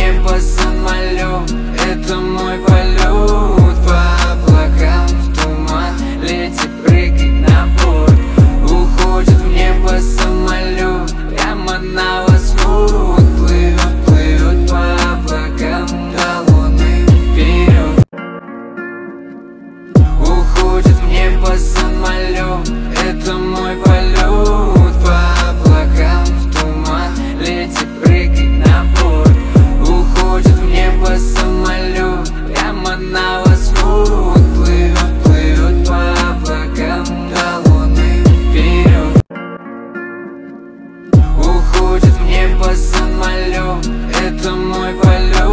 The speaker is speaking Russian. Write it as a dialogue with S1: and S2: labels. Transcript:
S1: небо самолет, это мой полет. По облакам в туман, лети, прыгай на борт. Уходит в небо самолет, прямо на восход. Плывет, плывет по облакам до луны вперед. Уходит в небо самолет, это мой полет. По облакам в туман, лети, прыгай на борт. Уходит в небо самолет, прямо на восход. Плывет, плывет по облакам до луны вперед. Уходит в небо самолет, это мой полет.